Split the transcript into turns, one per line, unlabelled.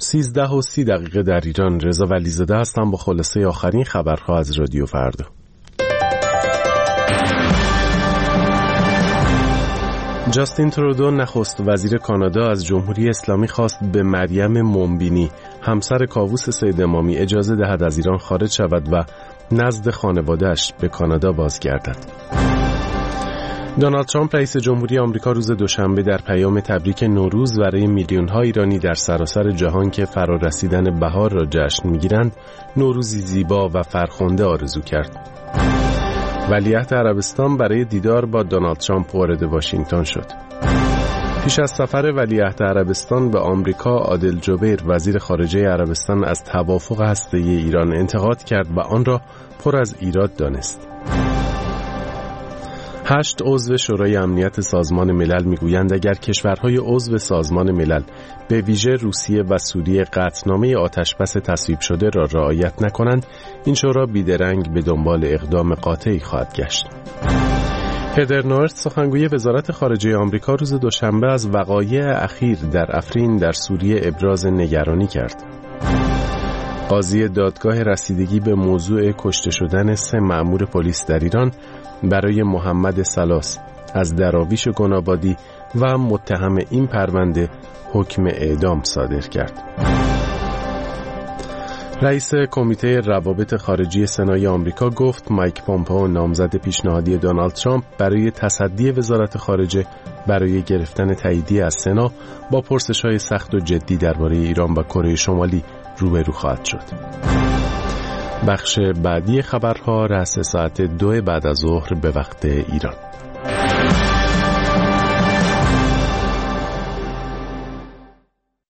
13:30 در ایران. رضا ولیزاده هستم با خلاصه آخرین خبرها از رادیو فردا. جاستین ترودو نخست وزیر کانادا از جمهوری اسلامی خواست به مریم مومبینی همسر کاووس سید امامی اجازه دهد از ایران خارج شود و نزد خانواده‌اش به کانادا بازگردد. دونالد ترامپ رئیس جمهوری آمریکا روز دوشنبه در پیام تبریک نوروز برای میلیون‌ها ایرانی در سراسر جهان که فرارسیدن بهار را جشن می‌گیرند، نوروزی زیبا و فرخنده آرزو کرد. ولیعهد عربستان برای دیدار با دونالد ترامپ وارد واشنگتن شد. پیش از سفر ولیعهد عربستان به آمریکا، عادل جبیر وزیر خارجه عربستان از توافق هسته‌ای ایران انتقاد کرد و آن را پر از ایراد دانست. 8 عضو شورای امنیت سازمان ملل میگویند اگر کشورهای عضو سازمان ملل به ویژه روسیه و سوریه قطعنامه آتشبس تصویب شده را رعایت نکنند، این شورا بیدرنگ به دنبال اقدام قاطعی خواهد گشت. هدر نورت سخنگوی وزارت خارجه آمریکا روز دوشنبه از وقایع اخیر در افرین در سوریه ابراز نگرانی کرد. قاضی دادگاه رسیدگی به موضوع کشته شدن 3 مأمور پلیس در ایران برای محمد سلاس از دراویش گنابادی و متهم این پرونده حکم اعدام صادر کرد. رئیس کمیته روابط خارجی سنای آمریکا گفت مایک پومپئو نامزد پیشنهادی دونالد ترامپ برای تصدی وزارت خارجه برای گرفتن تاییدیه از سنا با پرسش‌های سخت و جدی درباره ایران و کره شمالی روبرو خواهد شد. بخش بعدی خبرها رأس ساعت 2 بعد از ظهر به وقت ایران.